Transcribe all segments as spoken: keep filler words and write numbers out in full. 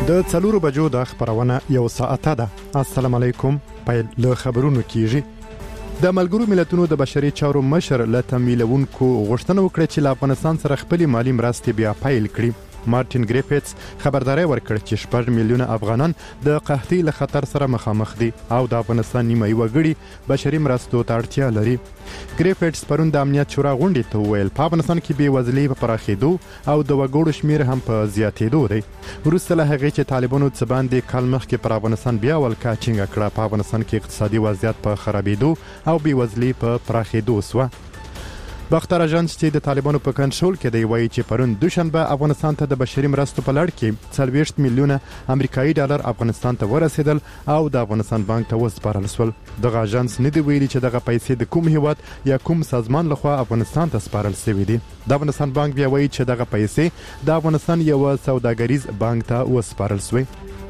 د څلورو بجو د خبرونه یو ساعته ده. السلام علیکم. پیل له خبرونو کیږي. د ملګرو ملتونو د بشري چارو مشر له تمویلونکو غوښتنه وکړه چې له افغانستان سره خپل مالی مرستې بیا پیل کړي. مارټین ګریفټس خبرداري ورکړه چې شپږ میلیونه افغانان د قحطۍ له خطر سره مخامخ دي او د افغانستان نیمه وګړي بشري مرستو ته اړتیا لري. ګریفټس پرون د امنیت شورا غونډې ته وویل په افغانستان کې بې وزلي په پراخېدو او د وګړو شمیر هم په زیاتېدو دی. وروسته له هغې چې طالبانو څه باندې کال مخکې پر افغانستان بیا ولکه ټینګه کړه، په افغانستان کې اقتصادي وضعیت په خرابېدو او بې وزلي په پراخېدو سوه. باختر اژانس چې د طالبانو په کنټرول کې دی وایي چې پرون دوشنبه افغانستان ته د بشري مرستو په لړ کې څلوېښت میلیونه امریکایي ډالر افغانستان ته ورسېدل او د افغانستان بانک ته وسپارل شول. دغه اژانس نه دی ویلي چې دغه پیسې د کوم هیواد یا کوم سازمان لخوا افغانستان ته سپارل شوي دي. د افغانستان بانک بیا وایي چې دغه پیسې د افغانستان یو سوداګریز بانک ته وسپارل شوي.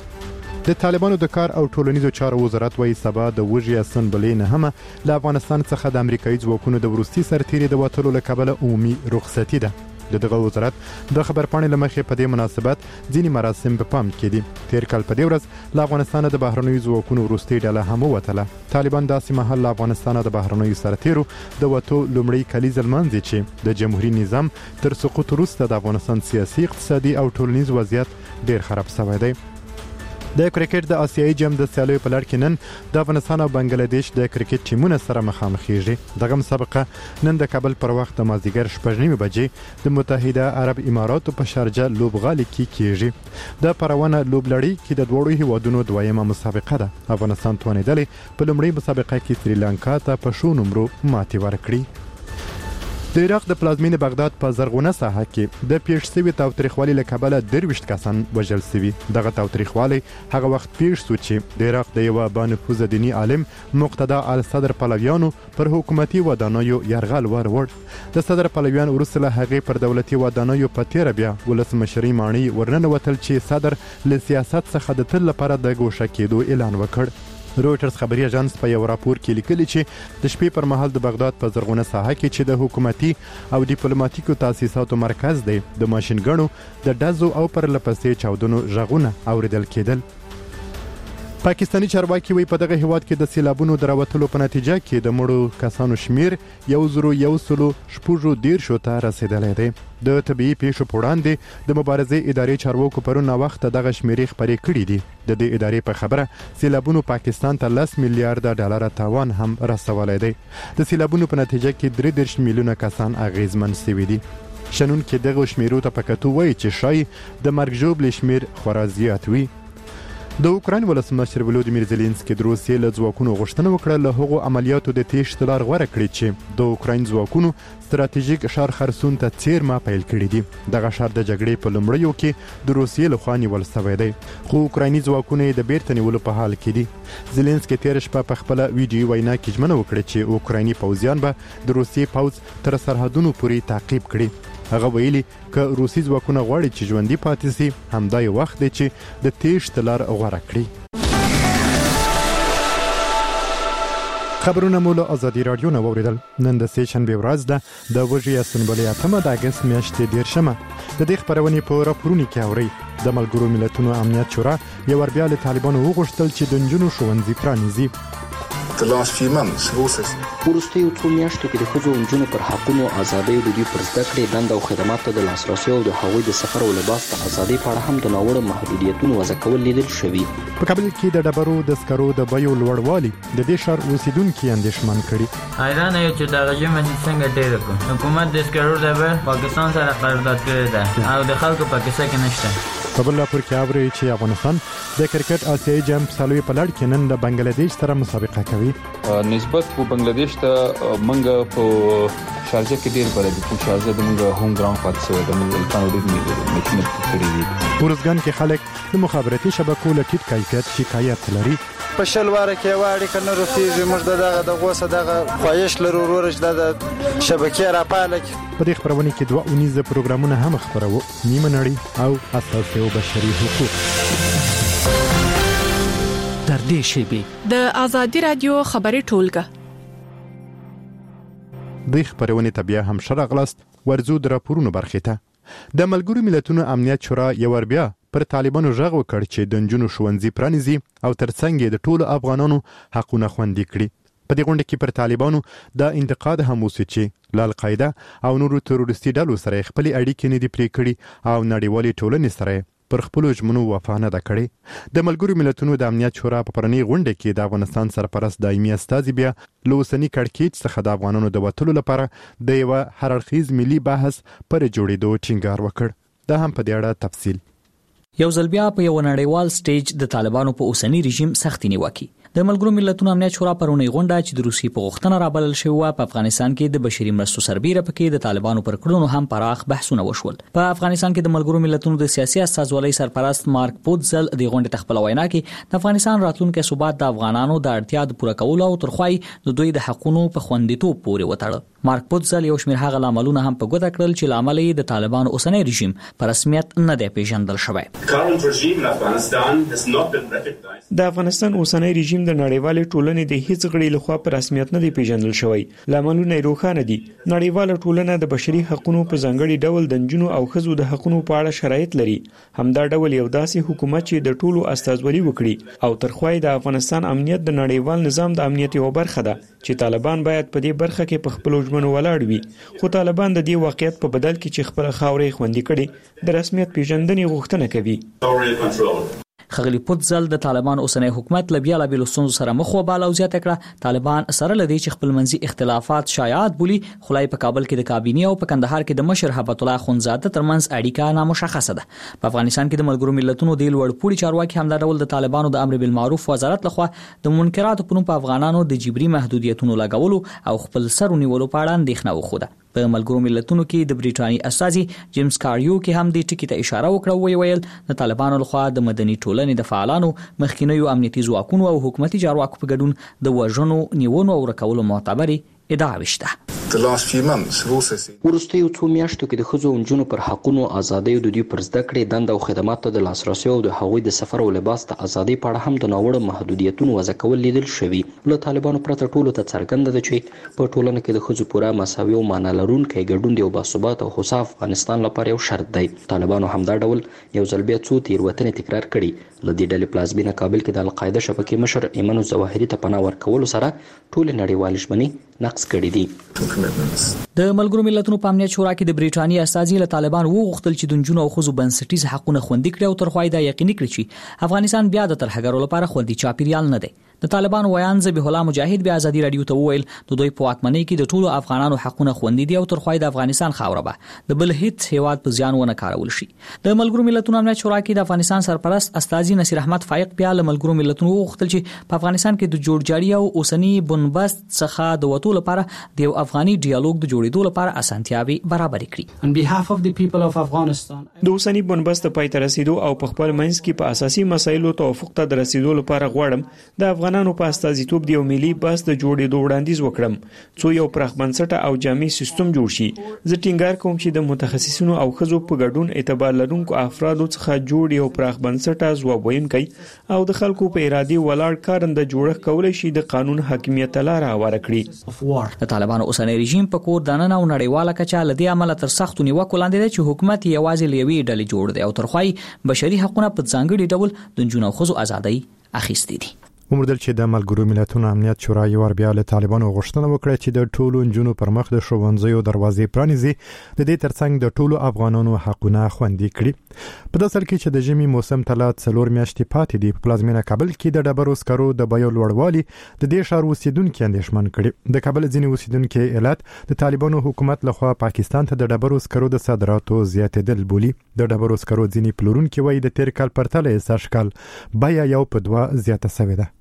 د طالبانو د کار او ټولنیزو چارو وزارت وایي سبا د وږي اسمبلې نه هم له افغانستان څخه د امریکایي ځواکونو د وروستي سرتیري د وتلو له کبله عمومي رخصتي ده. د دغه وزارت د خبرپاڼې له مخې په دې مناسبت ځینې مراسم په پام کې دي. تیر کال په دې ورځ له افغانستانه د بهرنیو ځواکونو وروستۍ ډله هم ووتله. طالبان داسې مهال له افغانستانه د بهرنیو سرتیرو د وتو لومړی کلیز لمانځي چې د جمهوریت نظام تر سقوط وروسته د افغانستان سیاسي، اقتصادي او ټولنیز وضعیت ډیر خراب شوی دی. د کرکټ د آسیایي جام د سیالیو په لړ کې نن د افغانستان او بنگلاديش د کرکټ ټیمونه سره مخامخېږي. دغه مسابقه نن د کابل پر وخت د مازدیګر شپږ نیمې بجې د متحده عرب اماراتو په شارجه لوبغالي کې کیږي. د پرونه لوبلړۍ کې د دوړو هیوادونو دویمه مسابقه ده. افغانستان توانېدلی په لومړۍ مسابقه کې سریلانکا ته په شو نمرو ماتې ورکړي. د عراق د پلازمینې بغداد په زرغونه ساحه کې د پیښ شوي تاوتریخوالي له کبله درویشت کسان وژل شوي. دغه تاوتریخوالی هغه وخت پیښ شو چې د عراق د یوه بانفوذه دیني عالم مقتدا الصدر پلویانو پر حکومتي ودانیو یرغل ور وړ. د صدر پلویان وروسته له هغې پر دولتي ودانیو په تیره بیا ولسمشرۍ ماڼۍ ورننوتل چې صدر له سیاست څخه د تل لپاره د ګوښه کېدو اعلان وکړ. رویټرز خبري اژانس په یو راپور کې لیکلي چې د شپې پر مهال د بغداد په زرغونه ساحه کې چې د حکومتي او ډیپلوماټیکو تاسیساتو مرکز دی د ماشینګڼو د ډزو او پرله پسې چاودنو غږونه اوریدل کېدل. پاکستاني چارواکي وایي په دغه هیواد کې د سیلابونو د راوتلو په نتیجه کې د مړو کسانو شمیر یو زرو یو سلو شپږو دیرشو ته رسېدلی دی. د طبیعي پیښو په وړاندې د مبارزې ادارې چارواکو پرون ناوخته دغه شمیرې خپرې کړي دي. د دې ادارې په خبره سیلابونو پاکستان ته لس میلیارډه ډالر تاوان هم رسولی دی. د سیلابونو په نتیجه کې درې دېرش میلیونه کسان اغیزمن شوي دي. شنونکي دغه شمیرو ته په کتو وایي چې ښایي د مرګ ژوبلې شمیر خورا زیات وي. د اوکراین ولسمشر ولودیمیر زيلنسکي د روسیې له ځواکونو غوښتنه وکړه له هغو عملیاتو د تېښتې لار غوره کړي چې د اوکراین ځواکونو ستراتیژیک ښار خرسون ته څیرمه پیل کړي دي. دغه ښار د جګړې په لومړیو کې د روسیې لخوا نیول شوی دی، خو اوکرایني ځواکونه یې د بیرته نیولو په حال کې دي. زيلنسکي تېره شپه په خپله ویډیو وینا کې ژمنه وکړه چې اوکرایني پوځیان به د روسیې پوځ تر سرحدونو پورې تعقیب کړي. هغه ویلي که روسي ځواکونه غواړي چې ژوندي پاتې شي، همدا یو وخت دی چې د تېښتې لار غوره کړي. خبرونه مو له ازادي راډیو نه واورېدل. نن د سې شنبې ورځ ده، د وږي اسمبلې اتمه د اګست میاشتې دېرشمه. د دې خپرونې په راپورونو کې اورئ د ملګرو ملتونو امنیت شورا یو ور بیا له طالبانو وغوښتل چې د نجونو ښوونځي پرانیزي. The last few months also وروستیو څو میاشتو کې د ښځو او نجونو پر حقونو، ازادۍ، د دوی پر زده کړې، دنده او خدماتو د لاسرسي او د هغوی د سفر او لباس د ازادۍ په اړه هم د ناوړه محدودیتونو وضع کول لیدل شوي. په کابل کې د ډبرو د سکرو د بیو لوړوالي د دې ښار اوسیدونکي اندېښمن کړي. حیرانه یو چې دغه ژمه څنګه ډېره کړو. حکومت د سکرو د بیه پاکستان سره قرارداد کړی ده او د خلکو په کیسه کې نشته. په بل راپور کې اورئ چې افغانستان د کرکټ آسیایي جام څلوي په لړ کې نن د بنگلاديش سره مسابقه کوي. نسبت په بنگلاديش ته منګه په شارجه کې ډیر بلد په شارجه د منګه هوم ګراوند پاتې شوی د منګه کانو ډیر میچونه کړی دي. ورزګان کې خلک د مخابراتي شبکو له ټیټ کیفیت شکایت لري. په شلواره کې واړی کنه رسیږي موږ دغه د غوسه دغه خواهش لرو ورج د شبکې راپاله. په دې خبرونه کې دوه اونیزه پروګرامونه هم خبرو، نیمه نړۍ او اساسي او بشري حقوق. تر دې شیبې د ازادي رادیو خبري ټولګه د خبرونه ته بیا هم شرغلست ورزو د راپورونو برخه ته. د ملګرو ملتونو امنیت شورا یو ور بیا پر طالبانو ژغ وکړ چې د نجونو ښوونځي پرانیزي او ترڅنګ یې د ټولو افغانانو حقونه خوندي کړي. په دې غونډه کې پر طالبانو دا انتقاد هم وسو چې له القاعده او نورو تروریستي ډلو سره خپل اړیکې نه دي پرې کړي او نړیوالې ټولنې سره پر خپل ژمنو وفا نه ده کړې. د ملګرو ملتونو د امنیت شورا په پرنی غونډه کې د افغانستان سرپرست دایمي استازي بیا له اوسني کړکېچ څخه د افغانانو د وتلو لپاره د یو هررخیز ملي بحث پر جوړېدو ټینګار وکړ. دا هم په دې اړه تفصیل. یو ځل بیا په یو نړیوال سټیج د طالبانو په اوسنی رژیم سختي نیوکه. د ملګرو ملتونو امنیت شورا پرونی غونډه چې د روسي په غوښتنه رابلل شوی و په افغانستان کې د بشري مرستو سربېره پکې د طالبانو پر کړنو هم پراخ بحثونه وشول. په افغانستان کې د ملګرو ملتونو د سیاسي استازولۍ سرپرست مارک پوتزل د غونډې تخپل وینا کې د افغانستان راتلونکي ثبات د افغانانو د اړتیا د پوره کولو او ترخوای د دوی د حقوقو په خوندیتوب پورې وتړل. مارک پوتزل یو شمېر هغه لاملونه هم په ګوته کړل چې لامل یې د طالبانو اوسنی رژیم په رسمیت نه دی پیژندل شوی. د افغانستان اوسنی رژیم د نړیوال ټولنې د هیڅ غړي لخوا په رسمیت نه دی پیژندل شوی. لاملونه روښانه دي. نړیواله ټولنه د بشري حقوقو په ځانګړي ډول د نجونو او ښځو د حقوقو په اړه شرایط لري. همدا ډول یو داسې حکومت چې د ټولو استازولي وکړي او ترخوای د افغانستان امنیت د نړیوال نظام د امنیت یو برخه ده چې طالبان باید په دې برخه کې په خپل ژمنو ولاړ وي. خو طالبان د دې واقعیت په بدل کې چې خپل خاورې خوندي کړي د رسمیت پیژندنې غوښتنه کوي. خغلی پوتزل د طالبان اوسنی حکومت لبیا لا بیلستون سره مخ وباله او زیاته کړه طالبان سره لدی چې خپل منځي اختلافات شایعات بولی خلای په کابل کې د کابینه او په کندهار کې د مشر هبت الله خونزاده ترمنځ اړیکه نامشخصه ده. په افغانستان کې د ملګرو ملتونو د لوړ پوړي چارواکي هم دا ډول د طالبانو د امر بالمعروف وزارت لخوا د منکراتو په نوم په افغانانو د جبري محدودیتونو لګولو او خپل سرونیولو په اړه اندېښنه وخوده. په ملګرو ملتونو کې د بریټانیې استازي جیمز کاریو کې هم د ټکی ته اشاره وکړه وی ویل د طالبانو لخوا د مدني ټولنې د فعالانو مخکینیو امنیتي ځواکونو او حکومتي چارواکو په ګډون د وژنو نیونو او رکولو معتبري ادعا وشته. ورستیو څو میاشتو کې د ښځو او نجونو پر حقونو ازادۍ او د دوی پر زده کړې دند او خدماتو د لاسرسي او د هغوی د سفر او لباس ته ازادۍ په اړه هم د ناوړه محدودیتونو وضع کول لیدل شوي. له طالبانو پرته ټولو ته څرګنده ده چې په ټولنه کې د ښځو پوره مساوي او معنا لرونکی ګډون د یو باثباته او هوسا افغانستان لپاره یو شرط دی. طالبانو همدا ډول یو ځل بیا څو تېروتنې تکرار کړي. له دې ډلې پلازمینه کابل کې د القاعده شبکې مشر ایمن الظواهري ته پناه ورکولو سره ټولې نړیوالې ژمنې نقض کړي دي. د ملګرو ملتونو په امنیت شورا کې د بریټانیې استازي له طالبان وغوښتل چې د نجونو او ښځو بنسټیز حقوقونه خوندي کړي او ترخوای دا یقیني کړي چې افغانستان بیا د ترهګرو لپاره خوندي چاپیریال نه دی. د طالبان ویان ذبیح الله مجاهد بیا ازادي رادیو ته وویل د دوی په واکمنۍ کې د ټولو افغانانو حقوقونه خوندي دي او ترخوای د افغانستان خاوره به د بل هیڅ هیواد په ځان ونه کارول شي. د ملګرو ملتونو امنیت شورا کې د افغانستان سرپرست استازي نصیر احمد فائق بیا له ملګرو ملتونو وغوښتل چې په افغانستان کې د جوړجاړي او اوسنی بنبست څخه د وټو لپاره د یو افغاني ډیالوګ د جوړېدو لپاره اسانتیاوي برابر کړي. On behalf of the people of Afghanistan د اوسنی بنبست پای ته رسیدو او په خپل منځ کې په اساسي مسایلو توافق ته رسیدو لپاره غواړم د افغانانو په استازي توپ دی ملي بس د جوړېدو وړاندیز وکړم څو یو پرخ بنسټه او جامع سیستم جوړ شي. زه ټینګار کوم چې د متخصصینو او خزو په ګډون اعتبار لرونکو افرادو څخه جوړ یو پرخ بنسټه ځواب ویونکی او د خلکو په ارادي ولاړ کارنده جوړښت کولای شي د قانون حاکمیت لاره هواره کړي. د طالبانو اوسنی رژیم په کور دننه او نړیواله کچه لدی عمل تر سختو نیوکو لاندې دی چې حکومت یوازې لوي ډلې جوړ دی او ترخوای بشري حقوقونه په ځانګړي ډول د نجونو او ښځو ازادۍ اخیستې دي. ومردل چې د ملګرو ملتونو امنیت شورا یو ور بیا له طالبانو غوښتنه وکړه چې د ټولو نجونو پر مخ د ښوونځیو دروازې پرانیزي د دې ترڅنګ د ټولو افغانانو حقونه خوندي کړي. په داسې حال کې چې د ژمي موسم ته لا څلور میاشتې پاتې دي په پلازمینه کابل کې د ډبرو سکرو د بیو لوړوالي د دې ښار اوسیدونکو اندېښمن کړي. د کابل ځینې اوسیدونکو علت د طالبانو حکومت لخوا پاکستان ته د ډبرو سکرو د صادراتو زیاتېدل بولي. د ډبرو سکرو ځینې پلورونکي وایي د تیر کال پرتله سږ کال بیا یو په دوه زیاته شوې ده.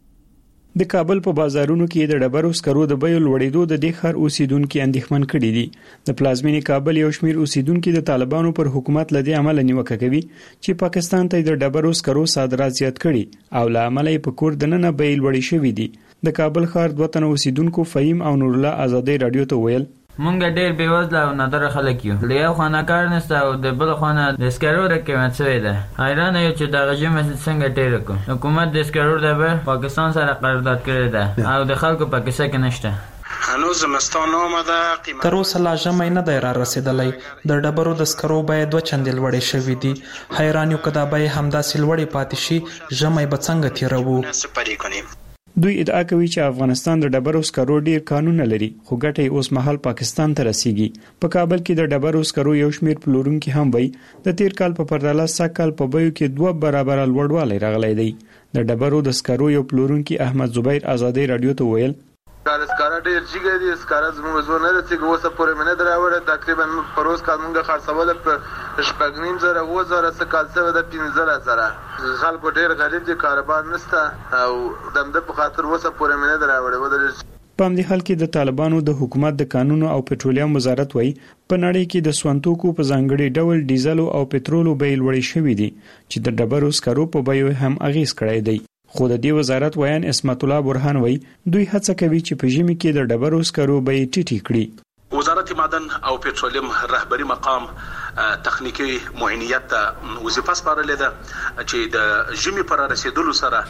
د کابل په بازارونو کې د ډبرو سکرو د بیو لوړېدو د دې ښار اوسیدونکو اندېښمن کړي دي. د پلازمینې کابل یو شمېر اوسیدونکو د طالبانو پر حکومت لدی عمل نیوکه کوي چې پاکستان ته د ډبرو سکرو صادرات زیات کړي او له عمله په کور دننه بیې لوړې شوې دي. د کابل ښار دوه تنه اوسیدونکو فهیم او نور الله ازادي رادیو ته ویل مونږ ډېر بېوزله او نادره خلک یو. له یو خوا نه کار نشته او د بل خوا نه د سکرو د قیمت شوی ده. حیرانه یو چې دغه ژمه څنګه ډېره کړو. حکومت د سکرو د بیې پاکستان سره قرارداد کړی ده او د خلکو په کیسه کې نشته. هنوز زمستان آمده. تر اوسه لا ژمی نه دی را رسیدلی. د ډبرو د سکرو بیې دوه چندې لوړې شوې دي. حیران یو که دا بیې همداسې لوړې پاتې شي ژمی به څنګه تېروو. دوی ادعا کوي چې افغانستان د ډبرو سکرو ډیر قانون لري خو ګټه اوس مهال پاکستان ته رسیږي. په کابل کې د ډبرو سکرو یو شمیر پلورونکي هم وایي د تیر کال په پرتله سږکال په بیو کې دوه برابر لوړوالی راغلی دی. د ډبرو د سکرو یو پلورونکي احمد زبیر آزادۍ رادیو ته ویل کار سکاره ډیر جګی دی. سکاره زموږ زونه د چې اوسه پورې منه دراوړه تقریبا په روز قانونګه خرڅول په شپږنیم زره و زره سکال څه د پنځه زره. خلکو ډیر غریب دي، کاروبار نشته او دمده په خاطر اوسه پورې منه دراوړه ودرې. په همدې حال کې د طالبانو د حکومت د قانون او پټرولیم وزارت وایي په نړۍ کې د سونتوکو په ځانګړي ډول ډیزل او پټرولو بیې لوړې شوې دي چې د ډبرو سکرو په بیو هم اغیز کړی دی. خو د دې وزارت ویان اسمت الله برهان وایي دوی هڅه کوي چې په ژمي کې د ډبرو سکرو بیې ټیټې کړي. وزارت معدن او پټرولیم رهبری مقام تخنیکی معاینیت ته وظیفه سپارلې ده چې د ژمي پر رسیدلو سره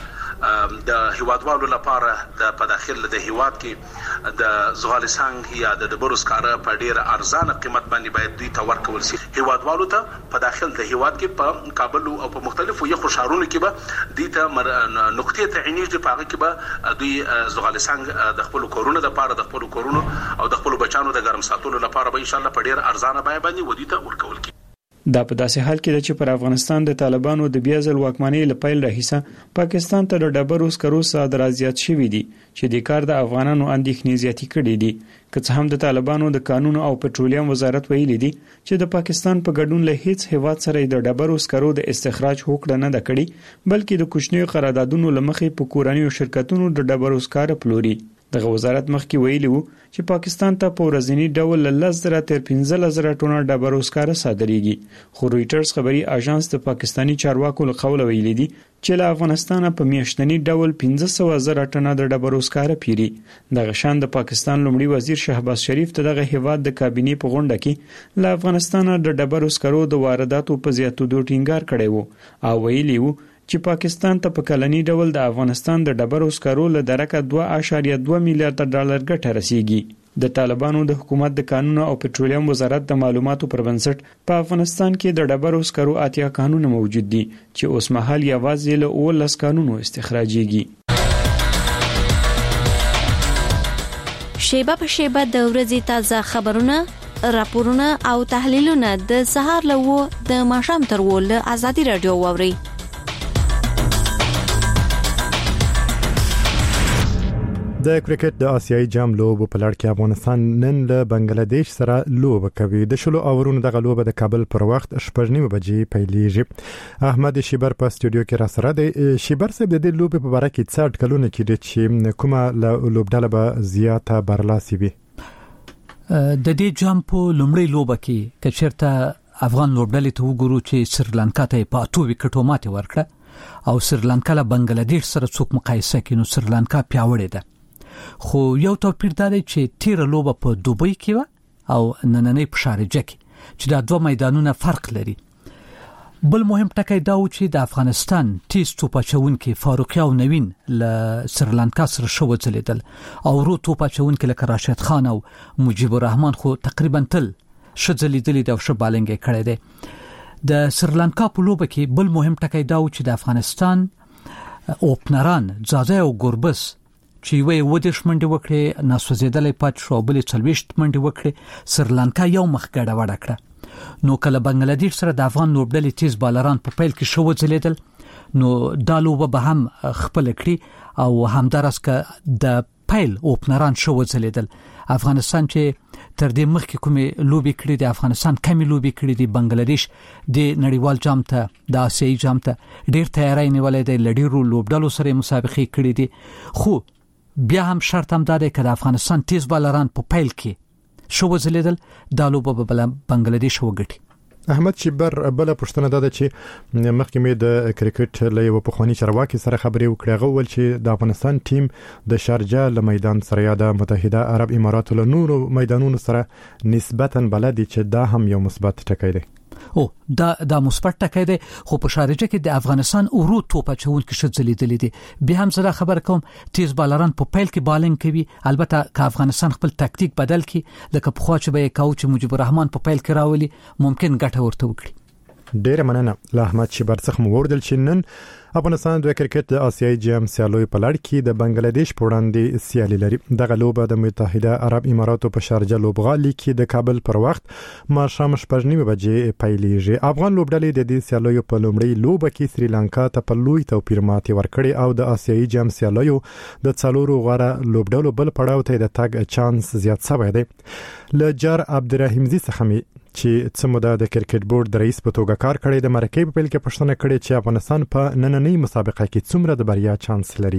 د هیوادوالو لپاره د په داخل د هیواد کې د زغالسنګ یا د ډبرو سکاره په ډیره ارزانه قیمت باندې باید دوی ته ورکول شي. هیوادوالو ته په داخل د هیواد کې په کابل او په مختلفو یخو ښارونو کې به دوی ته نقطې تعینېږي، په هغه کې به دوی زغالسنګ د خپل کورونو لپاره د خپل کورونو او د خپل بچانو د ګرم ساتلو لپاره به ان شاء الله په ډیر ارزانه بیه باندې ودی ته ورکول کی. دا په داسې حال کې چې پر افغانستان د طالبانو د بیا ځل واکمنۍ له پیل راهیسه پاکستان ته د ډبرو سکرو صادرات زیات شوي دي چې د کار د افغانانو اندېښنې زیاتې کړې دي. که څه هم د طالبانو د قانون او پټرولیم وزارت ویلي دي چې د پاکستان په ګډون له هیڅ هیواد سره د ډبرو سکرو د استخراج هوکړه نه ده کړې، بلکې د کوچنیو قراردادونو له مخې په کورنیو شرکتونو د ډبرو سکاره پلوري. دغه وزارت مخکې ویلي وو چې پاکستان ته په ورځنی ډول له لس زره تر پنځه زره ټنه ډبرو سکاره صادریږي. خو رويټرز خبري اژانس د پاکستانی چارواکو له قوله ویلي دي چې له افغانستان په میاشتنی ډول پنځه سوه زره ټنه د ډبرو سکاره پیري. دغه شان د پاکستان لومړي وزیر شهباز شریف ته دغه هیواد د کابینې په غونډه کې له افغانستان د ډبرو سکرو د وارداتو په زیاتېدو ټینګار کړی وو او ویلي وو چې پاکستان ته په کلنی ډول د افغانستان د ډبرو سکرو له درکه دوه اعشاریه دوه میلیارډ ډالر ګټه رسیږي. د طالبانو د حکومت د قانون او پټرولیم وزارت د معلوماتو پر بنسټ په افغانستان کې د ډبرو سکرو اتیا قانون موجود دي چې اوس مهال یوازې له اوولس قانونو استخراجيږي. شیبه په شیبه د ورځې تازه خبرونه، راپورونه او تحلیلونه د سهار له و د ماښام تر و له آزادي رادیو ووري. د کرکټ د آسیایي جام لوبو په لړ کې افغانستان نن له بنگلاديش سره لوبه کوي. د شلو اورونو دغه لوبه د کابل پر وخت شپږ نیمه بجې پیلېږي. احمد شیبر په استودیو کې را سره دی. شیبر صاحب د دې لوبې په اړه کې څه اټکلونه کړي چې کومه لوبډاله به زیاته برلاسي وي؟ د دې جام په لومړی لوبه کې کچرته افغان لوبډلې ته وګورو چې سریلانکا ته په اته وکټو ماتې ورکړه او سریلانکا له بنگلاديش سره څوک مقایسه کړي نو سریلانکا پیاوړې ده. خو یو توپیر دا دی چې تیر لوبه په دوبۍ کې و او نننۍ په شارجه کې چې دا دوه میدانونه فرق لري. بل مهم ټکی دا و چې د افغانستان تیز توپ اچونکي فاروقي او نوین له سریلانکا سره شو ځلیدل او ورو توپ اچونکي لکه راشد خان او مجيب الرحمن خو تقریبا تل شځلیدل د ش بالنګ کړي دي. د سریلانکا په لوبه کې بل مهم ټکی دا و چې د افغانستان اوپنران زازا او ګوربس چې وې ودیش منډه وکړي ناسوځیدلې پات شو بلې څلويشت منډه وکړي. سریلانکا یو مخ ګډه وډه کړه. نو کله بنگلاديش سره د افغان لوبډلې تیز بالران په پیل کې شو ځلیدل نو دا لوبه به هم خپل کړی او همدارس که د پیل اوپنران شو ځلیدل. افغانستان چې تر دې مخکې کومې لوبي کړې د افغانستان کمی لوبي کړې دي بنگلاديش د نړیوال جام ته د آسیایي جام ته ډېر تیاری نیولې دی، لډیرو لوبډلو سره مسابقې کړې دي. خو بیا هم شرط هم داده که د افغانستان تیز بالران په پیل کې شو وزلیدل دا لوبه به بنگلاديش وګټي. احمد شیبر بل پښتنه ده چې مخکې مې د کرکټ له یو پخوانی چارواکي سره خبرې وکړې. غوول چې د افغانستان ټیم د شارجه له میدان سره یا د متحده عرب اماراتو له نورو میدانونو سره نسبتاً بلدي چې دا هم یو مثبت ټکی دی. او دا د مثبت ټکی دی خو په شارجه کې د افغانستان اورو توپ چون کې شذلې دي دي به هم زړه خبر کوم تیز بالران په پیل کې بالینګ کوي البته که افغانستان خپل تکتیک بدل کړي لکه په خوا چې به کوچ مجيب الرحمن په پیل کې راولي ممکن ګټه ورته وکړي. ډېر مننه له احمد شیبر څخه مو وردل چې نن افغانستان د کرکټ د آسیایي جام سیالیو په لړ کې د بنگلاديش په وړاندې سیالي لري. دغه لوبه د متحده عرب اماراتو په شارجه لوبغالي کې د کابل پر وخت ماښام شپږ نیمه بجې پیلېږي. افغان لوبډلې د دې سیالیو په لومړۍ لوبه کې سریلانکا ته په لوی توپیر ماتې ورکړې او د آسیایي جام سیالیو د څلورو غوړه لوبډلو بل پړاو ته د تګ چانس زیات شوی دی. لجار عبدالرحیمزی څخه چې څموده د کرکټ بورډ د رئیس په توګه کار کړی د مرکې په پیل کې پښتنه کړې چې افغانستان په نننۍ مسابقه کې څومره د بریا چانس لري.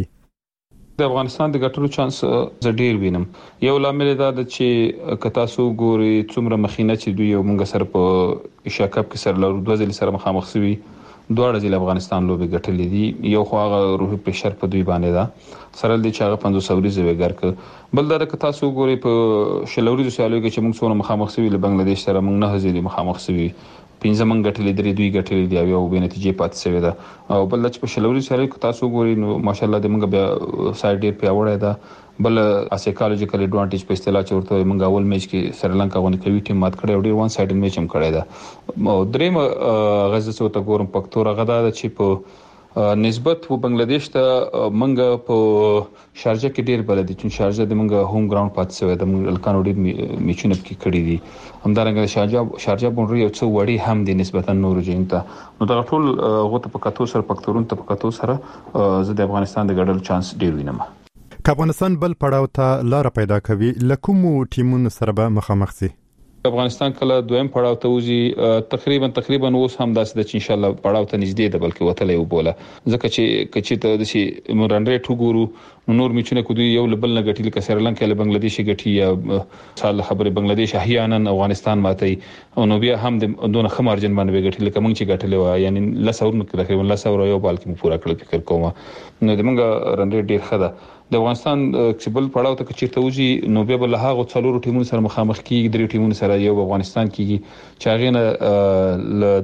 د افغانستان د ګټلو چانس ز ډیر وینم. یو لامل دا د چې کتا سو ګوري څومره مخینه چې دوی یو مونږ سره په ایشیا کپ کې سره لرو دوه ځله سره مخامخ شوي دواړه ځله افغانستان لوبي ګټلې دي. یو خو هغه روحي پرشر په دوی باندې دا سره د چاغه پنځوس ورځې وګر ک بل دا کتا سو ګوري په شلوري سیالو کې چې موږ څونه مخامخ شوي له بنگلاديش سره موږ نه ځلې مخامخ شوي پنځه منګ غټلې درې دوی غټلې دی او به نتیجې پاتې شوی دا او بل چې په شلوري سیالو کې تاسو ګوري نو ماشالله د موږ بیا سایډ ډیر پیاوړی دا بل سایکالوجیکل ایڈوانټیج په اصطلاح چورته موږ اول میچ کې سریلانکا غونډه کوي ټیم مات کړی او ډیر وان سایډ میچ هم کړی دا او دریم غزه څو ته ګورم پکتور غدا چې په نسبت و بنگلاديش ته منګه په شارجه کې ډیر بلد دي چې شارجه د منګه هوم ګراوند پاتې شوی د منګ الکانو ډیر میچونه کې کړی دي همدارنګه شارجه شارجه بونډري یو څو وړي هم دي نسبتا نور جنتا نو دا ټول غوته په کتو سره پکتورون ته په کتو سره زه د افغانستان د ګډل چانس ډیر وینم. افغانستان بل پړاو ته لار پیدا کوي لکه ټیمونو سره به مخامخ سي. افغانستان کله دویم پړاو ته وځي تقریبا تقریبا اوس هم داسې د ان شاء الله پړاو ته نږدې ده بلکې وتلې وبوله ځکه چې کچې ته د شي مورنډ ټوګورو نور میچونه کو دی یو لبل نه غټیل ک سریلانکا له بنگلاديش غټي یا سال خبره بنگلاديش احیانا افغانستان ماتي او نو بیا هم د دونه خمارجن باندې غټیل ک مونږ چې غټلې و یعنی لسور نو تقریبا لسور یو بال کې پورا کړل فکر کوم نو د مونږ رنډ ډیر خده د افغانستان کسبل پړاو ته چیرته وځي نو بیا بل هغه څلورو ټیمونو سره مخامخ کیږي درې ټیمونو سره یو افغانستان کیږي چې هغه نه ل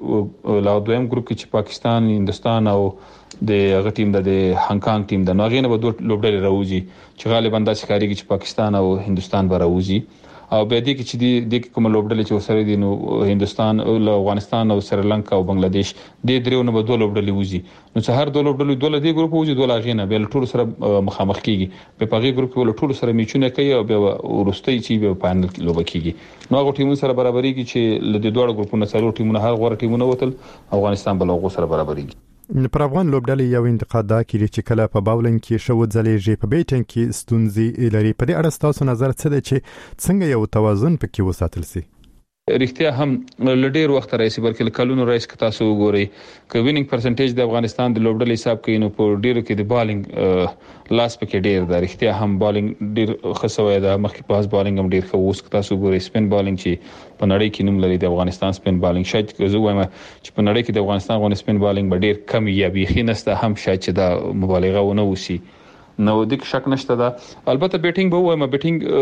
درې لا دویم ګروپ کې چې پاکستان هندستان او د هغه ټیم د هانګ کانګ ټیم د نو هغه نه به دوه لوبډلې راوځي چې غالبا د ښکاریږي چې پاکستان او هندستان به راوځي او به دې کې چې د کوم لوبډلې چې وسره دي نو هندستان او افغانستان او سریلانکا او بنگلاديش د دریو نه به دوه لوبډلې وځي نو چې هر دوه لوبډلې دوه لدی ګروپ وځي دوه لاغینه به ټول سره مخامخ کیږي په پاغي ګروپ کې ټول سره میچونه کوي او به ورستي چې په فائنل کې لوب کیږي نو هغه ټیمونو سره برابرېږي چې لدی دوه ګروپونو سره ټیمونه هر غوړ ټیمونه وتل افغانستان بل هغه سره برابرېږي. پر افغان لوبډلې یو انتقاد دا کړي چې کله په باولینګ کې شو ځلېږي په بیټینګ کې ستونزې لري په دې اړه تاسو نظر څه دی چې څنګه یو توازن پکې وساتل شي؟ رښتیا هم لډیر وخت راځي بلکې کلونو راځي که تاسو وګورئ ک وینینګ پرسنټیج د افغانستان د لوبډلې حساب کې نو په ډیرو کې د بالینګ لاس پکې ډیر دا رښتیا هم بالینګ ډیر خسوي دا مخکې پاس بالینګ هم ډیر خو اوس که تاسو وګورئ سپین بالینګ چې په نړۍ کې نوم لري د افغانستان سپین بالینګ شاید که زه وایم چې په نړۍ کې د افغانستان غو سپین بالینګ ډیر کم یا بيخي نسته هم شاید چې دا مبالغه ونه وسی نو د شک نشته دا البته بیټینګ به وایم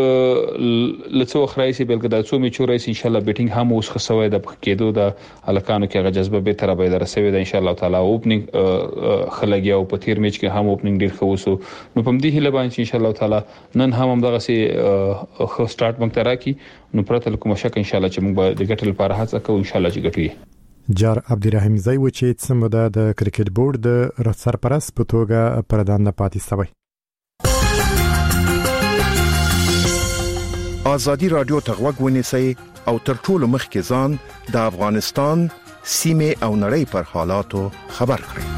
بیټینګ لڅو خرایسي بلکې دا څو میچو راځي ان شاء الله بیټینګ هم اوس خسوي د کېدو د الکانو کې غجذبه به تر به درسوي د ان شاء الله تعالی اوپننګ خلګي او په تیر میچ کې هم اوپننګ ډیر خوسو نو په دې هله باندې ان شاء الله تعالی نن هم دغه سي خو سٹارټ مونږ تراکي نو پرته کوم شک ان شاء الله چې موږ د ګټل لپاره هڅه کوو ان شاء الله چې ګټو. جار عبدالرحیم زئی و چې څمده د کرکټ بورډ د سرپرست په توګه پردان پاتې شوی. آزادی رادیو ته غوږ ونیسئ او تر ټولو مخکې ځان د افغانستان سیمې او نړۍ پر حالاتو خبر کړئ.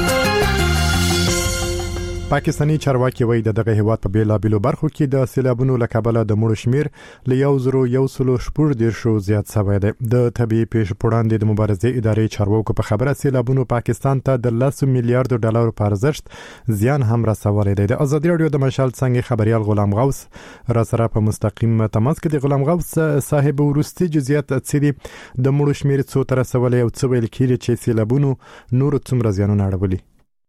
پاکستانی چارواکي وایي د دغه هیواد په بیلابیلو برخو کې د سیلابونو له کبله د مړو شمیر له یو زرو یو سلو شپږ دیرشو زیات شوی دی. د طبي پیښو په وړاندې د مبارزې ادارې چارواکو په خبره سیلابونو پاکستان ته د لس میلیارډ ډالر په ارزښت زیان هم رسولی دی. د ازادي رادیو د مشال څنګه خبريال غلام غوث را سره په مستقیم تماس کې د غلام غوث صاحب ورستي جزئیات څه دي د مړو شمیر څو تر رسولې او څه ویل کېږي چې سیلابونو نور څومره زیانونه اړولي.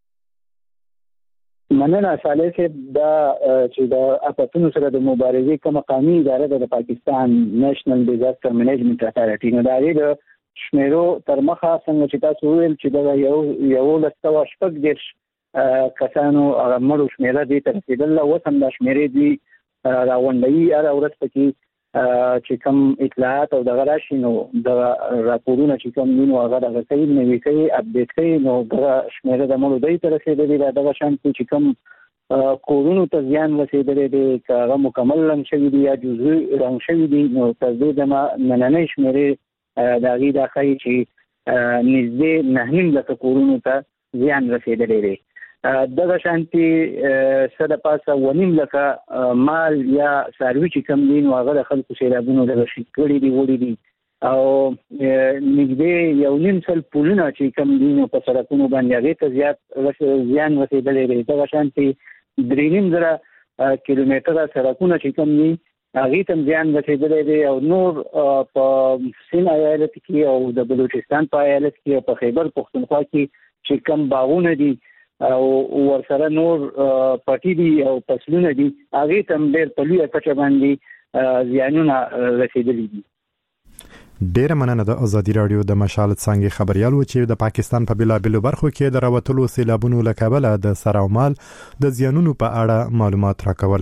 مننه صالح صاحب دا چې د اپاتونو سره د مبارزې کوم قانوني اداره د پاکستان نېشنل ډیزاستر مینجمنت اتارټي نو دا د شمیرو تر مخه څنګه چې تاسو ویل چې دا یو یو لسته شپږ دیرش کسانو هغه مړو شمیره دي تر رسیدله اوس هم دا شمیرې دي راغونډوي هره ورځ پکې چې کوم اطلاعات او دغه راشي نو د راپورونه چې کوم دي نو هغه دغه کوي نوي کوي اپډیټ کوي نو دغه شمیره د مړو دی تر رسیدلې دغه شان چې کوم کورونو ته زیان رسیدلی دی که هغه مکمل رنګ شوي دي یا جزئی رنګ شوي دي نو تر دې دمه نننۍ شمېرې د هغې دا ښایي چې نږدې نهه نیم لکه کورونو ته زیان رسیدلی دی دغه شانتي څه د پاسه اووه نیم لکه مال یا څاروي چې کوم دي نو هغه د خلکو سیلابونو دغه شي کړي دي وړي دي او نږدې یو نیم سل پلونه چې کوم دي نو په سړکونو باندې هغې ته زیات زیان رسېدلی دی دغه شانتي درې نیم زره کیلومتره سړکونه چې کوم دي هغې ته هم زیان رسېدلی دی او نور په سند ایالت کې او د بلوچستان په ایالت کې او په خیبر پښتونخوا کې چې کوم باغونه دي او ورسره نور پټي دي او فصلونه دي هغې ته هم ډېر په لویه کچه باندې زیانونه رسېدلي دي. ډیره مننه د ازادي رادیو د مشال څنګه خبريال و چې د پاکستان په بلابلو برخو کې د راوتلو سیلابونو له کبله د سر او مال د زیانونو په اړه معلومات راکول.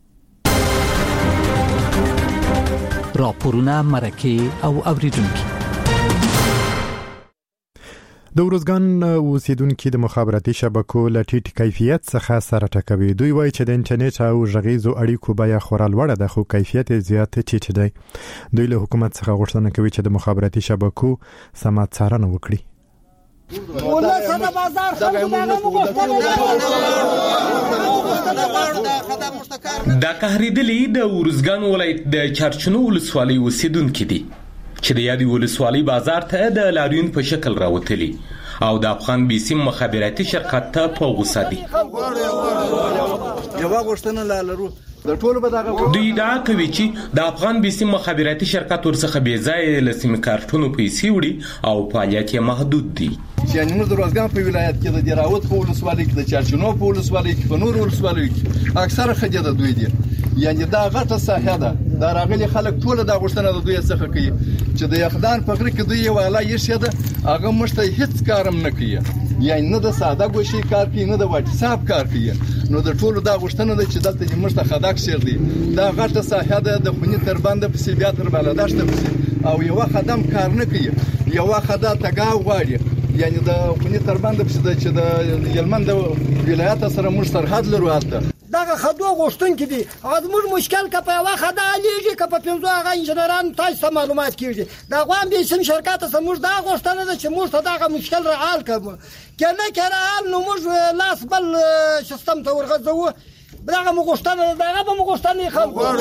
راپورونه مرکه او اوریدونکو د ورزګان اوسیدونکو د مخابراتي شبکو له ټیټ کیفیت څخه سره ټکوي. دوی وایي چې د انټرنیټ او غږیزو اړیکو بیه خورا لوړه ده خو کیفیت زیات ټیټ دی. دوی له حکومت څخه غوښتنه کوي چې د مخابراتي شبکو سمه څارنه وکړي. دا قهریدلی د ورزګان ولایت د چارچنو ولسوالۍ اوسیدونکو دي چې د یادې ولسوالۍ بازار ته د لاریون په شکل راوتلي او د افغان بیسیم مخابراتي شرکت ته په غوسه دي. دوی دا کوي چې د افغان بیسیم مخابراتي شرکت ورڅخه بې ځایه له سیم کارتونو پیسې وړي او فعالیت یې محدود دي. یعنی موږ د ورزګان په ولایت کې د دیراوت په ولسوالۍ کې د چارچنو په ولسوالۍ کې په نور ولسوالۍ کې اکثره خدای د دوی دي. یعنی دا غټه ساحه ده دا راغلي خلک ټول دا غوښتنه د دوی څخه کوي چې د یخدان په غره کې دوی یو اعلی یې ده هغه مشته هیڅ کارم نه کوي. یعنی نه د ساده ګوشي کار کوي نه د واتس اپ کار کوي. نو د ټولو دا غوښتنه ده چې دلته مشته خداک شیر دي دا غټه ساحه ده د خونی تر باندې په بیا تر بلداشت په او یو خدام کار نه کوي یو خدا تګاو غواړي. یعنی د خونی تر باندې په چې د یلمن د ولایت سره موږ سرحد لرو هلته دغه خدو غوښتون کې دي هغه موږ مشکل کا په واخه دا لیږي کا په پنځو هغه انجنيران تاسو معلومات کیږي دا غوام به سم شرکت سره موږ دا غوښتنه ده چې موږ دغه مشکل را حل کړو کنه کړه نو موږ لاس بل سیستم ته ورغځو دغه غوښتنه دغه به غوښتنه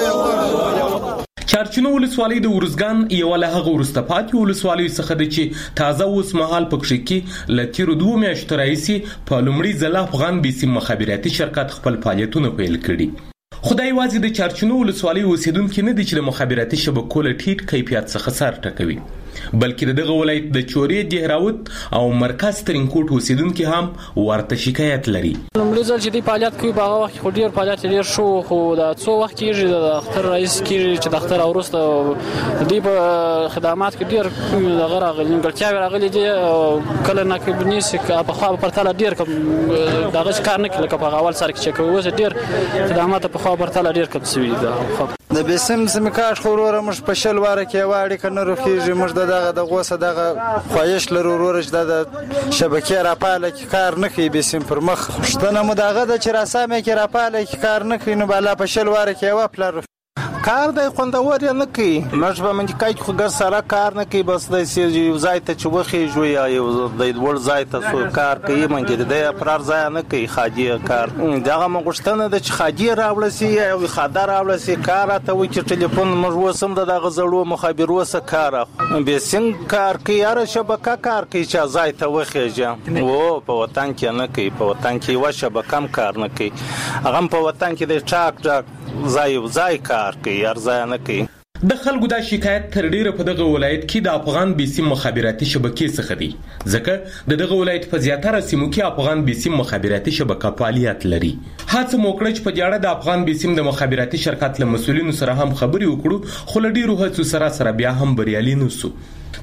خلکو. چارچنو ولسوالۍ د ورزګان یو له هغه ورسته پاتې ولسوالۍ څخه د چې تازه اوس مهال پکښې کې ل تیرو دوه میاشتو راهیسې په لومړي ځل افغان بیسیم مخابراتي شرکت خپل فعالیتونه پیل کړي. خدای یوازې د چارچنو ولسوالۍ اوسیدونکو نه دي چې د مخابراتي شبکو له ټیټ کیفیت څخه سر ټکوي بلکې دغه ولایت د چورې دهراوت او مرکز ترینکوټ اوسیدونکو هم ورته شکایت لري. لومړی ځل چې دی فعالیت کوي په هغه وخت خو ډیر فعالیت ډیر شو خو دا څو وخت کېږي د اختر رئیس کېږي چې د اختر اورسته دی په خدمات کې ډیر دغه راغلي نیمګړتیاوې راغلي دي کله ناکب نیسي په خوا پرتله ډیر کم دغه کار نه کوي لکه په اول سره کې چې کوي اوس ډیر خدمات په خوا پرتله ډیر کم شوي دي. د بیسم سمکاش خورور مش په شل واره کې واړی کنه روخیږي مش دغه د غوسه دغه خوایش لرو ورج د شبکې را پاله کې کار نه کوي بیسم پر مخ شتنه مو دغه د چراسامه کې را پاله کې کار نه کوي نو بالا په شل واره کې وا پلر کار د خوندور نه کوي مش به من کوي خو ګر سره کار نه کوي بس د یو ځای ته چوخي جوړ یا یو د ور ځای ته سو کار کوي منګر د افرار ځای نه کوي خاجي کار دغه مغشتنه د خاجي راوړل سي او خاطر راوړل سي کار ته و چې ټلیفون موږ وسم د غزړو مخابرو سره کار به څنګه کار کوي یا شبکه کار کوي چې ځای ته وخیږي او په وطن کې نه کوي په وطن کې و شبکم کار نه کوي هغه په وطن کې د چاک چاک ځای ځای کار کوي ارزانه کوي. د خلکو دا شکایت تر ډیره په دغه ولایت کې د افغان بیسیم مخابراتي شبکې څخه دی ځکه د دغه ولایت په زیاتره سیمو کې افغان بیسیم مخابراتي شبکه فعالیت لري. هڅه مو کړې چې په اړه د افغان بیسیم د مخابراتي شرکت له مسولینو سره هم خبرې وکړو خو له ډیرو هڅو سره سره بیا هم بریالي نشو.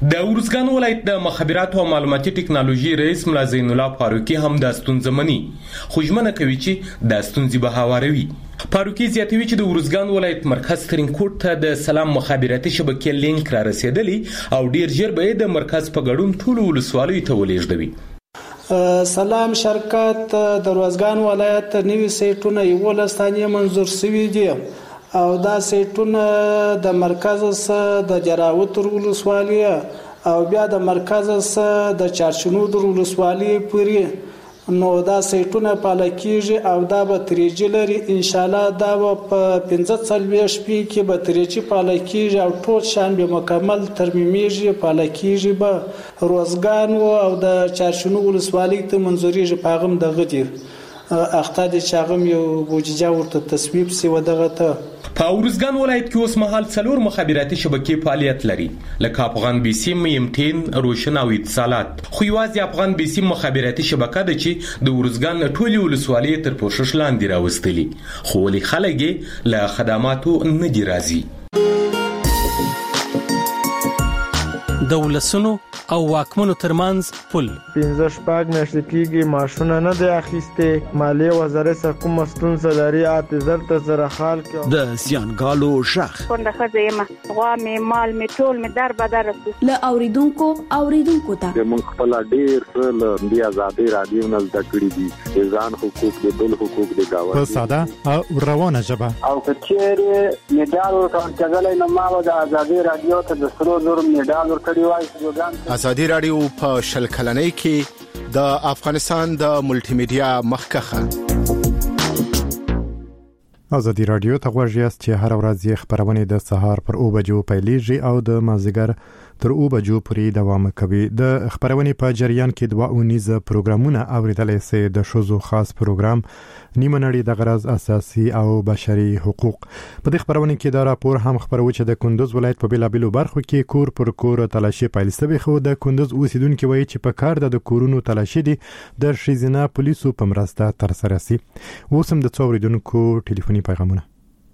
د ورزګان ولایت د مخابراتو او معلوماتي ټکنالوژي رئیس ملا زین الله فاروقي هم د ستونزې مني، خو ژمنه کوي چې د ستونزې به هواروي. فاروقي زیاتوي چې د ورزګان ولایت مرکز ترینکوټ ته د سلام مخابراتي شبکې لینک را رسیدلی او ډیر ژر به د مرکز په ګډون ټول ولسوالیو ته ولېږدوي. سلام شرکت د ورزګان ولایت نوي سیټونه یولس تانې منظور شوي دي او دا سیټونه د مرکز څخه د جراوت ولسوالۍ او بیا د مرکز څخه د چارشنود ولسوالۍ پورې نو دا سیټونه پاله کیږي او دا به تریجی لري. ان شاء الله دا په پنځه څلوېښت شپې کې به تریجی پاله کیږي او ټول شان به مکمل ترمیمیږي پاله کیږي به روزګان او د چارشنو ولسوالۍ ته منځوريږي. پاغم دغه دي اخته د چاغم یو بوججا ورته تصویب سی ودغه ته. په ورزګان ولایت کې اوس مهال څلور مخابراتي شبکې فعالیت لري، لکه افغان بیسیم، یمټین، روشن او اتصالات. خو یوازې افغان بیسیم مخابراتي شبکه ده چې د ورزګان ټولې ولسوالۍ تر پوښښ لاندې راوستلي، خو ولې خلک یې له خدماتو نه دي راضي. د ولسونو او واکمنو ترمنځ پل پنځه شپږ میاشتې کېږي ماشونه نه دی اخیستې. مالیې وزارت څخه کومه ستونزه لري اته زر ته زره خال کې د زیانګالو شخ کونډه ښځه یم، غوا مې مال مې ټول مې در بدر رسو له اوریدونکو اوریدونکو ته موږ خپل ډیر څه له دې ازادي رادیو نه زده کړي دي، ځان حقوق دي، بل حقوق دي گاوه په ساده او روانه ژبه. او کچېره میډال ورکړل نو ما د ازادي رادیو ته د سرو زر میډال ورکړی وای. ازادي رادیو په شل کلنۍ کې د افغانستان د ملټي میډیا مخکخه. ازادي رادیو ته غوږ یاست چې هر ورځ یې خبرونه د سهار پر او بجو پیلېږي او د مازیګر تر او بجو پورې دوام کوي. د خبرونه په جریان کې دوه اونیزه پروګرامونه اوریدلای سي، د شوزو خاص پروګرام نیمه نړۍ د غرض اساسي او بشري حقوق. په دې خبرونه کې دا راپور هم خبرو چې د کندوز ولایت په بیلابیلو برخو کې کور پر کور تلاشي پیل شوی، خو د کندوز اوسیدونکو وایي چې په کار د کورونو تلاشي دي د شیزنا پولیسو په مرسته تر سره سي. اوسم د څوریدونکو ټلیفوني پیغامونه.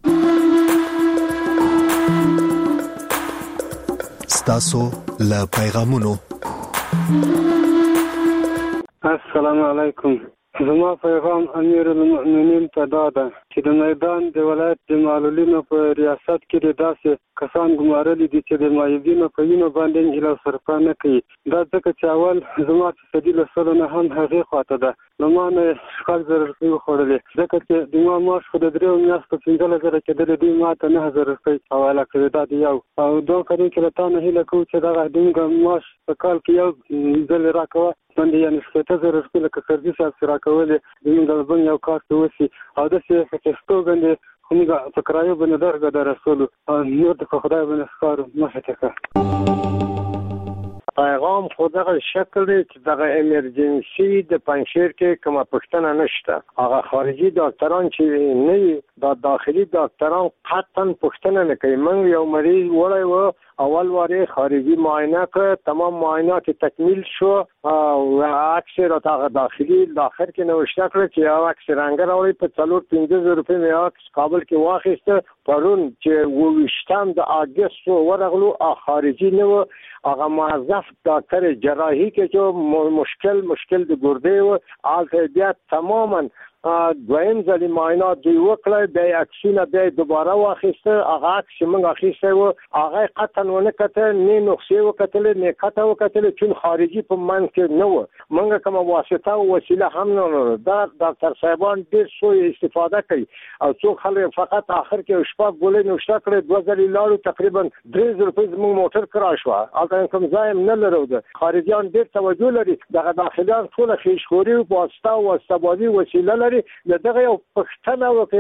ستاسو له پیغامونو. السلام علیکم. زما پیغام امیر المؤمنین ته دا ده چې د میدان د ولایت د معلولینو په ریاست کې د داسې کسان ګمارلي دي چې د مایوبینو په وینو باندې هیله صرفه نه کوي. دا ځکه چې اول زما تصدي له سره نه هم هغې خواته ده، نو ما نه شپږ زره روپۍ وخوړلې، ځکه چې د ما معاش خو د دریو میاشتو پنځلس زره کېدلی، دوی ما ته نهه زره روپۍ حواله کړې. دا د یو او دوه کلونو کې له تا نه هیله کوو چې دغه دومره معاش په کال کې یو ځل راکوه باندې، یعنې شپېته زره روپۍ لکه سرجي صاحب چې راکولې زموږ د بل یو کار کې وشي او داسې په کېستوګندې خو موږ په کرایو باندې درګه د رسولو نور د په خدای باندې ښکارو مخې ته کړه. پیغام خو دغه شکل دی چې دغه ایمرجنسي د پنجشیر کې کومه پوښتنه نشته. هغه خارجي ډاکټران چې نه وي دا داخلي ډاکټران قطعا پوښتنه نه کوي. موږ یو مریض وړی و، اول واره خارجي معاینه کړ، تمام معاینات تکمیل شو او عکس راته هغه داخلي د اخر کې نوشته کړ چې یو عکس رنګ راوړی په څلور پنځه زره روپۍ مې عکس کابل کې واخیسته. پرون چې اوویشتم د اګست ورغلو خارجي نه و، هغه موظف ډاکټر جراحي کې چې مشکل مشکل د ګردې و، هلته بیا تماما دویم ځلې معاینات دوی وکړل، بیا عکسونه بیا دوباره واخیسته. هغه عکس چې موږ اخیستی و هغه قطعا ونه کتل، نه نقصې وکتلې نه کته وکتلې، چون خارجي په منځ کې نه و. موږ کومه واسطه او وسیله هم نه لرو. دا ډاکټر صاحبان ډېر سوء استفاده کوي او څوک خلک فقط آخر کې شپږ ګولۍ نوشته کړې، دوه ځلې لاړو، تقریبا درې زره روپۍ زموږ موټر کرا شوه. هلته کوم ځای هم نه لرو. د خارجیان ډېر توجه لري، دغه داخلیان ټوله خیشخوري او واسطه او واسطه‌بازي وسیله لري. دغه یو پښتنه وکړي.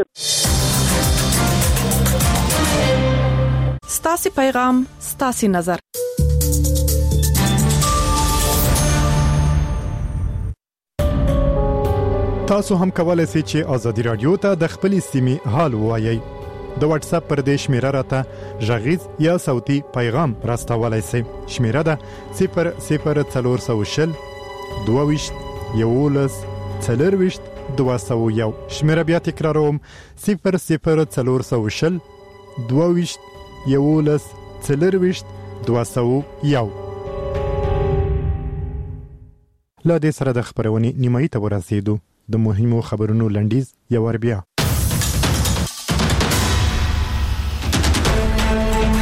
ستاسو پیغام ستاسو نظر. تاسو هم کولای شئ چې ازادي رادیو ته د خپل سیمې حال وایي. د واتس اپ پر دې شمیره راته ژغیز یا صوتي پیغام راستولای شئ. شمیره ده صفر صفر څلور سوه شل دوه ویشت یولس څلور دوه سوه یو. شمیره بیا تکراروم صفر صفر څلور سوه شل دوه ویشت یولس څلور ویشت دوه سوه یو. لا دې سره د خبرونې نیمایي ته ورسېدو. د مهمو خبرونو لنډیز یو ور بیا.